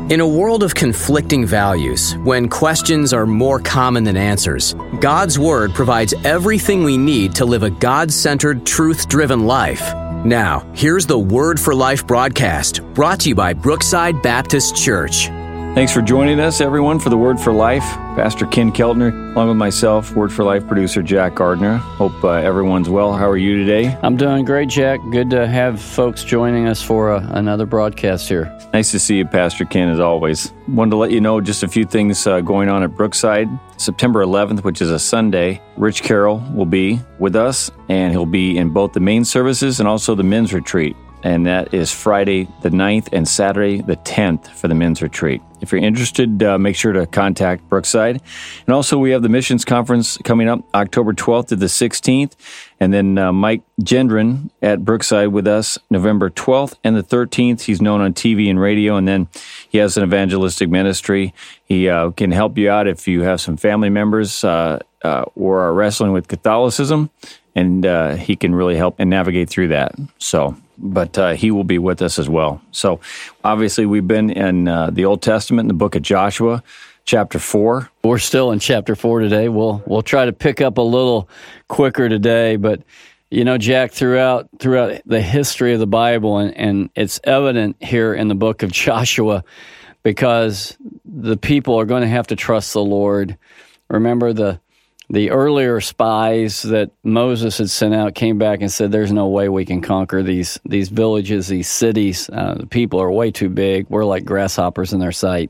In a world of conflicting values, when questions are more common than answers, God's Word provides everything we need to live a God-centered, truth-driven life. Now, here's the Word for Life broadcast, brought to you by Brookside Baptist Church. Thanks for joining us, everyone, for the Word for Life. Pastor Ken Keltner, along with myself, Word for Life producer Jack Gardner. Hope everyone's well. How are you today? I'm doing great, Jack. Good to have folks joining us for another broadcast here. Nice to see you, Pastor Ken, as always. Wanted to let you know just a few things going on at Brookside. September 11th, which is a Sunday, Rich Carroll will be with us, and he'll be in both the main services and also the men's retreat. And that is Friday the 9th and Saturday the 10th for the men's retreat. If you're interested, make sure to contact Brookside. And also, we have the missions conference coming up October 12th to the 16th. And then Mike Gendron at Brookside with us November 12th and the 13th. He's known on TV and radio, and then he has an evangelistic ministry. He can help you out if you have some family members or are wrestling with Catholicism, and he can really help and navigate through that. But he will be with us as well. So obviously we've been in the Old Testament, in the book of Joshua, chapter 4. We're still in chapter 4 today. We'll try to pick up a little quicker today, but you know, Jack, throughout the history of the Bible, and it's evident here in the book of Joshua, because the people are going to have to trust the Lord. Remember the earlier spies that Moses had sent out came back and said, there's no way we can conquer these villages, these cities. The people are way too big. We're like grasshoppers in their sight.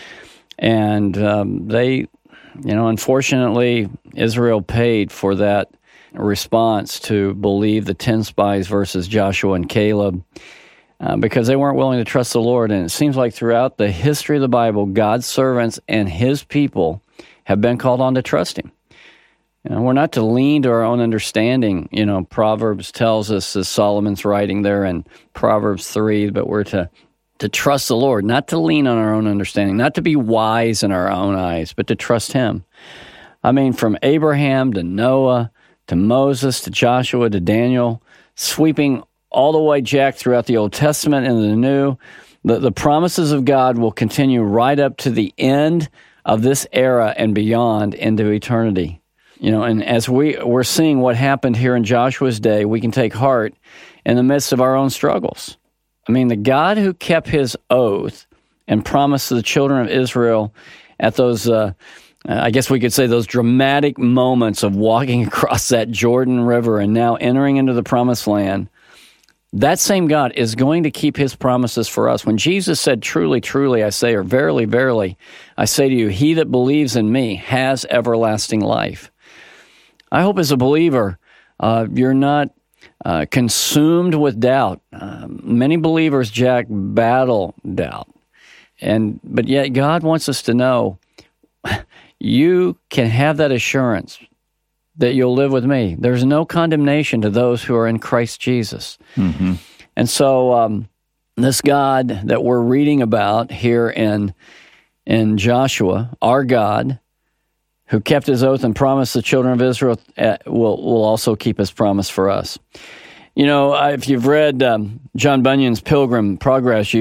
And they, unfortunately, Israel paid for that response to believe the 10 spies versus Joshua and Caleb because they weren't willing to trust the Lord. And it seems like throughout the history of the Bible, God's servants and his people have been called on to trust him. We're not to lean to our own understanding. Proverbs tells us, as Solomon's writing there in Proverbs 3, but we're to trust the Lord, not to lean on our own understanding, not to be wise in our own eyes, but to trust him. I mean, from Abraham to Noah to Moses to Joshua to Daniel, sweeping all the way, Jack, throughout the Old Testament and the New, the promises of God will continue right up to the end of this era and beyond into eternity. And as we're seeing what happened here in Joshua's day, we can take heart in the midst of our own struggles. I mean, the God who kept his oath and promised to the children of Israel at those, I guess we could say those dramatic moments of walking across that Jordan River and now entering into the promised land, that same God is going to keep his promises for us. When Jesus said, truly, truly, I say, or verily, verily, I say to you, he that believes in me has everlasting life. I hope as a believer, you're not consumed with doubt. Many believers, Jack, battle doubt. But yet God wants us to know you can have that assurance that you'll live with me. There's no condemnation to those who are in Christ Jesus. Mm-hmm. And so this God that we're reading about here in Joshua, our God, who kept his oath and promised the children of Israel, will also keep his promise for us. If you've read John Bunyan's Pilgrim Progress,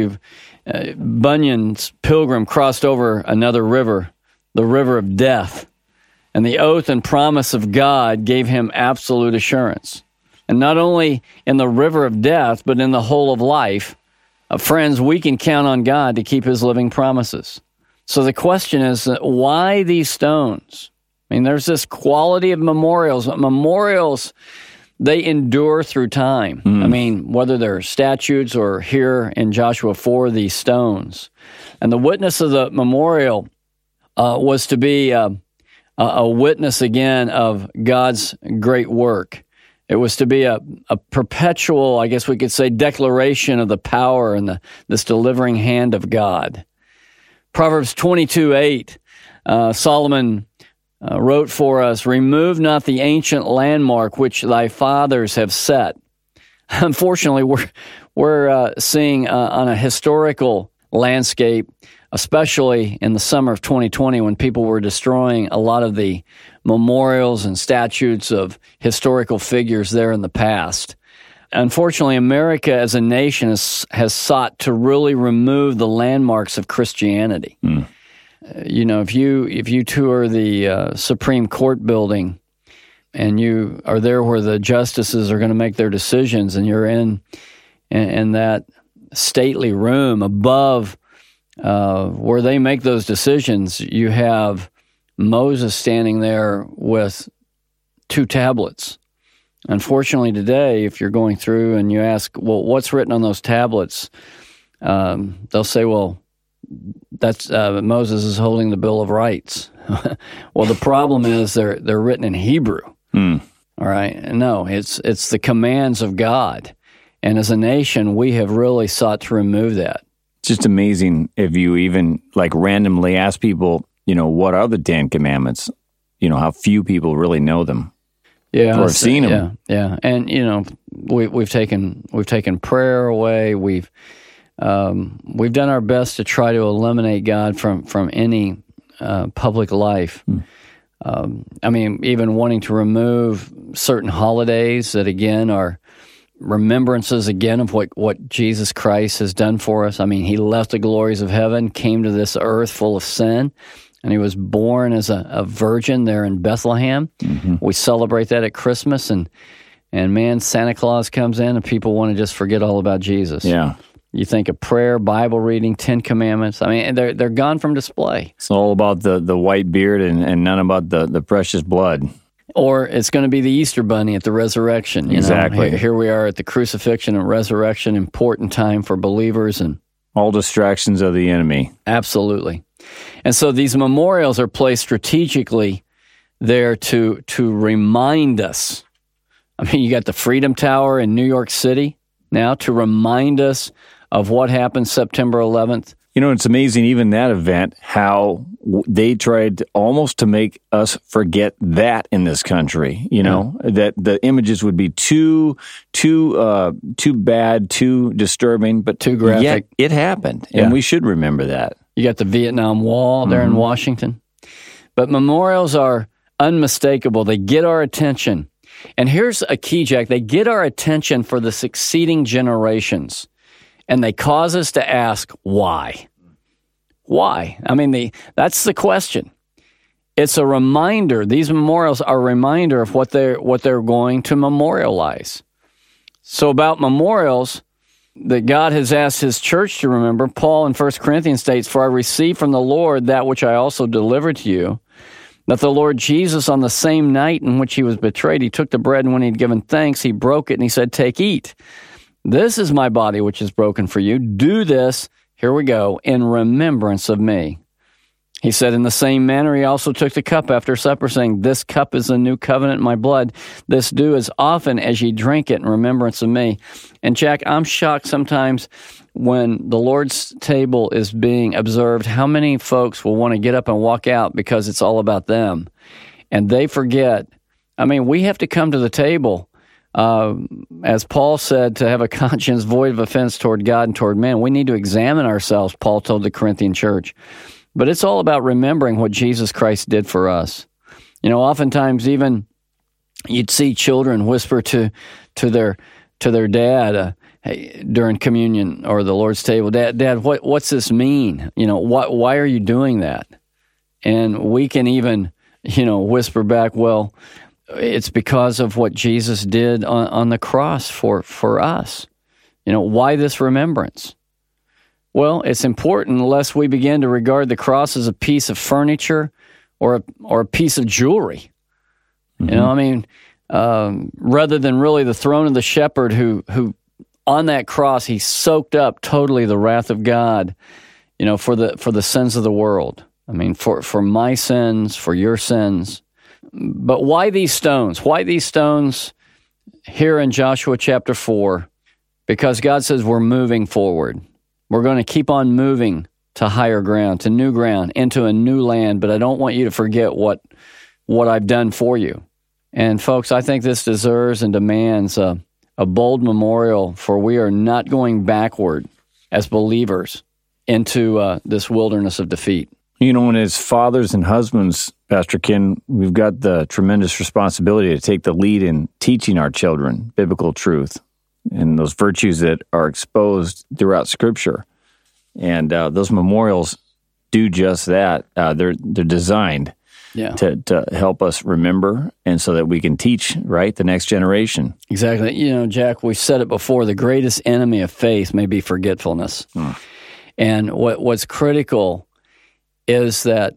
Bunyan's pilgrim crossed over another river, the river of death, and the oath and promise of God gave him absolute assurance. And not only in the river of death, but in the whole of life, friends, we can count on God to keep his living promises. So the question is, why these stones? I mean, there's this quality of memorials. Memorials, they endure through time. I mean, whether they're statues or here in Joshua 4, these stones. And the witness of the memorial was to be a witness again of God's great work. It was to be a perpetual, I guess we could say, declaration of the power and this delivering hand of God. Proverbs 22:8, Solomon wrote for us, remove not the ancient landmark which thy fathers have set. Unfortunately, we're seeing on a historical landscape, especially in the summer of 2020 when people were destroying a lot of the memorials and statues of historical figures there in the past. unfortunately, America as a nation has sought to really remove the landmarks of Christianity. If you tour the Supreme Court building and you are there where the justices are going to make their decisions, and you're in that stately room above where they make those decisions, you have Moses standing there with 2 tablets. Unfortunately, today, if you're going through and you ask, well, what's written on those tablets? They'll say, well, that's Moses is holding the Bill of Rights. Well, the problem is they're written in Hebrew. All right? No, it's the commands of God. And as a nation, we have really sought to remove that. It's just amazing if you even randomly ask people, what are the 10 Commandments? How few people really know them. Yeah, or have seen them. Yeah, and we've taken prayer away. We've done our best to try to eliminate God from any public life. Even wanting to remove certain holidays that again are remembrances again of what Jesus Christ has done for us. He left the glories of heaven, came to this earth full of sin, and he was born as a virgin there in Bethlehem. We celebrate that at Christmas, and man, Santa Claus comes in, and people want to just forget all about Jesus. Yeah. You think of prayer, Bible reading, 10 Commandments. They're gone from display. It's all about the white beard and none about the precious blood. Or it's going to be the Easter Bunny at the resurrection. Exactly. Here we are at the crucifixion and resurrection, important time for believers. And all distractions of the enemy. Absolutely. And so these memorials are placed strategically there to remind us. You got the Freedom Tower in New York City now to remind us of what happened September 11th. It's amazing, even that event, how they tried almost to make us forget that in this country, that the images would be too bad, too disturbing, but too graphic. Yet it happened, and we should remember that. You got the Vietnam Wall there in Washington. But memorials are unmistakable. They get our attention. And here's a key, Jack. They get our attention for the succeeding generations. And they cause us to ask, why? Why? That's the question. It's a reminder. These memorials are a reminder of what they're going to memorialize. So about memorials that God has asked his church to remember, Paul in 1 Corinthians states, "For I received from the Lord that which I also delivered to you, that the Lord Jesus on the same night in which he was betrayed, he took the bread, and when he had given thanks, he broke it, and he said, 'Take, eat. This is my body, which is broken for you. Do this,'" here we go, "in remembrance of me." He said, "In the same manner, he also took the cup after supper, saying, 'This cup is the new covenant in my blood. This do as often as ye drink it in remembrance of me.'" And Jack, I'm shocked sometimes when the Lord's table is being observed, how many folks will want to get up and walk out because it's all about them. And they forget, we have to come to the table. As Paul said, to have a conscience void of offense toward God and toward men. We need to examine ourselves, Paul told the Corinthian church. But it's all about remembering what Jesus Christ did for us. Oftentimes even you'd see children whisper to their dad during communion or the Lord's table, Dad, what's this mean? Why are you doing that? And we can even, whisper back, well, it's because of what Jesus did on the cross for us. Why this remembrance? Well, it's important lest we begin to regard the cross as a piece of furniture or a piece of jewelry. Rather than really the throne of the shepherd who on that cross, he soaked up totally the wrath of God, for the sins of the world. For my sins, for your sins. But why these stones? Why these stones here in Joshua chapter 4? Because God says we're moving forward. We're going to keep on moving to higher ground, to new ground, into a new land, but I don't want you to forget what I've done for you. And folks, I think this deserves and demands a bold memorial, for we are not going backward as believers into this wilderness of defeat. And as fathers and husbands, Pastor Ken, we've got the tremendous responsibility to take the lead in teaching our children biblical truth. and those virtues that are exposed throughout Scripture. And those memorials do just that. They're designed to help us remember, and so that we can teach, right, the next generation. Exactly. Jack, we've said it before, the greatest enemy of faith may be forgetfulness. And what's critical is that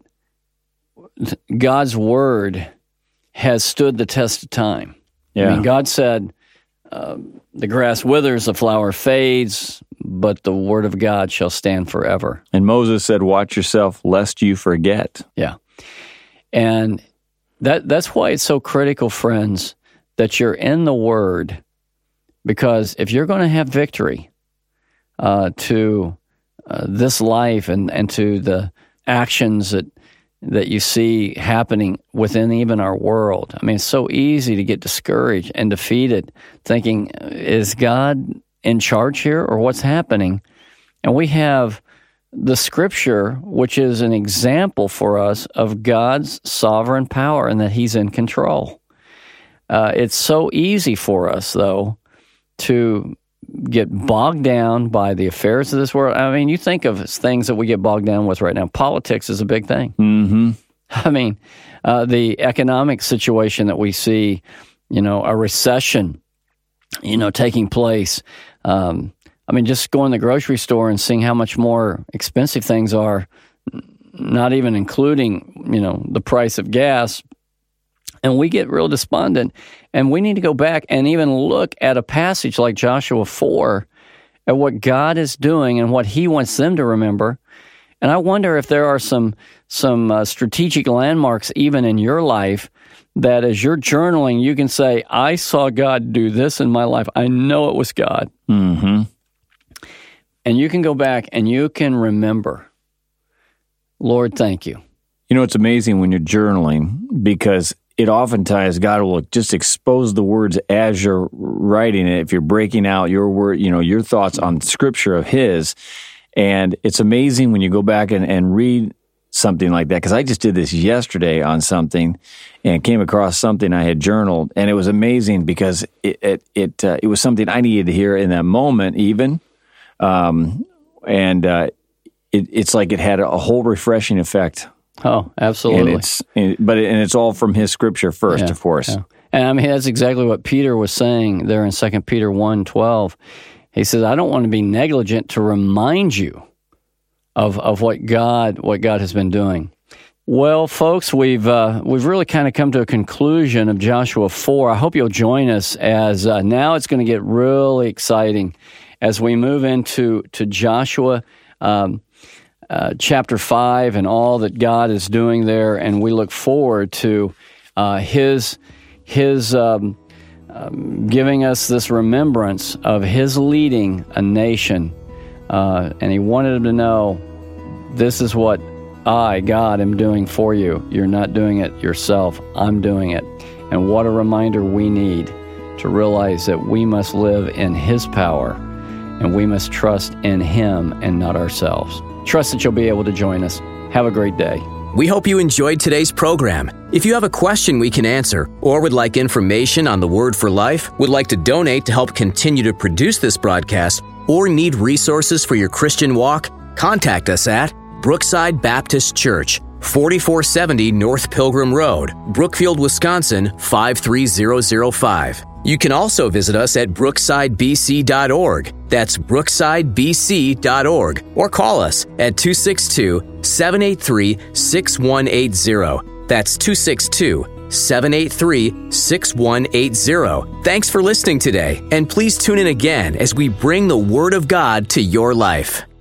God's Word has stood the test of time. Yeah. I mean, God said, the grass withers, the flower fades, but the Word of God shall stand forever. And Moses said, watch yourself lest you forget. Yeah. And that's why it's so critical, friends, that you're in the Word, because if you're going to have victory to this life and to the actions that you see happening within even our world. I mean, it's so easy to get discouraged and defeated, thinking, is God in charge here, or what's happening? And we have the Scripture, which is an example for us of God's sovereign power and that He's in control. It's so easy for us, though, to get bogged down by the affairs of this world. I mean, you think of things that we get bogged down with right now. Politics is a big thing. Mm-hmm. I mean, the economic situation that we see, a recession, taking place. I mean, just going to the grocery store and seeing how much more expensive things are, not even including, the price of gas. And we get real despondent, and we need to go back and even look at a passage like Joshua 4 at what God is doing and what He wants them to remember. And I wonder if there are some strategic landmarks even in your life that as you're journaling, you can say, I saw God do this in my life. I know it was God. Mm-hmm. And you can go back and you can remember, Lord, thank you. It's amazing when you're journaling, because it oftentimes, God will just expose the words as you're writing it. If you're breaking out your word, your thoughts on Scripture of His. And it's amazing when you go back and read something like that, because I just did this yesterday on something and came across something I had journaled, and it was amazing because it was something I needed to hear in that moment even. It's like it had a whole refreshing effect. Oh, absolutely. And it's all from His Scripture first, of course. Yeah. And I mean, that's exactly what Peter was saying there in 2 Peter 1:12. He says, I don't want to be negligent to remind you of what God has been doing. Well, folks, we've really kind of come to a conclusion of Joshua 4. I hope you'll join us as now it's going to get really exciting as we move into Joshua chapter 5 and all that God is doing there, and we look forward to His giving us this remembrance of His leading a nation, and He wanted them to know, this is what I, God, am doing for you. You're not doing it yourself. I'm doing it. And what a reminder we need to realize that we must live in His power, and we must trust in Him and not ourselves. Trust that you'll be able to join us. Have a great day. We hope you enjoyed today's program. If you have a question we can answer, or would like information on the Word for Life, would like to donate to help continue to produce this broadcast, or need resources for your Christian walk, contact us at Brookside Baptist Church, 4470 North Pilgrim Road, Brookfield, Wisconsin, 53005. You can also visit us at brooksidebc.org. That's brooksidebc.org. Or call us at 262-783-6180. That's 262-783-6180. Thanks for listening today, and please tune in again as we bring the Word of God to your life.